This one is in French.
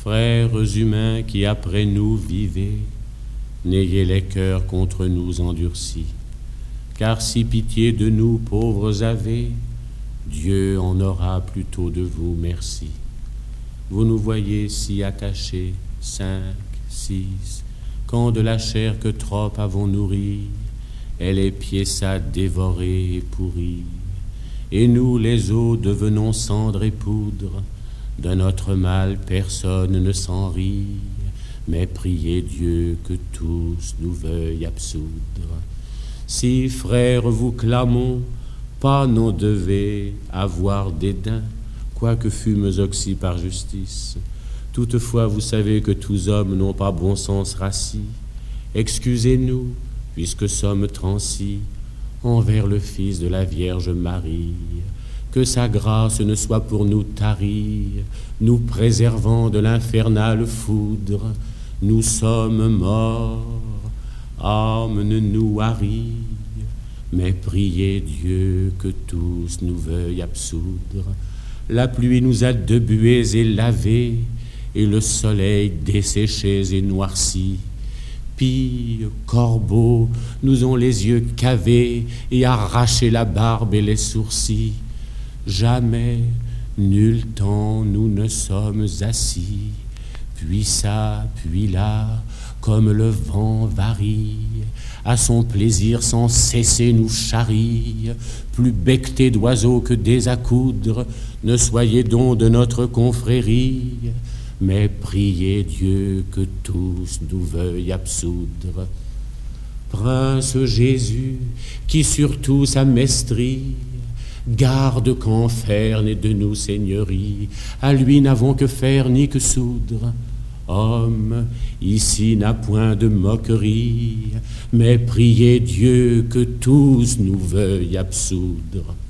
Frères humains qui après nous vivez, n'ayez les cœurs contre nous endurcis, car si pitié de nous pauvres avez, Dieu en aura plutôt de vous merci. Vous nous voyez si attachés, 5, 6, quand de la chair que trop avons nourri, et les pieds ça dévorés et pourris, et nous les os devenons cendres et poudre, de notre mal personne ne s'en rit, mais priez Dieu que tous nous veuillent absoudre. Si, frères, vous clamons, pas n'en devez avoir dédain, quoique fûmes oxy par justice. Toutefois, vous savez que tous hommes n'ont pas bon sens rassis. Excusez-nous, puisque sommes transis envers le Fils de la Vierge Marie. Que sa grâce ne soit pour nous tarie, nous préservant de l'infernale foudre. Nous sommes morts, âme ne nous harie, mais priez Dieu que tous nous veuillent absoudre. La pluie nous a debués et lavés, et le soleil desséchés et noircis. Pis, corbeaux, nous ont les yeux cavés et arraché la barbe et les sourcils. Jamais, nul temps, nous ne sommes assis, puis ça, puis là, comme le vent varie, à son plaisir sans cesser nous charrie, plus becquetés d'oiseaux que des accoudres, ne soyez donc de notre confrérie, mais priez Dieu que tous nous veuillent absoudre. Prince Jésus, qui sur tous a mestrie, garde qu'enfer n'est de nous seigneurie, à lui n'avons que faire ni que soudre. Homme, ici n'a point de moquerie, mais priez Dieu que tous nous veuillent absoudre.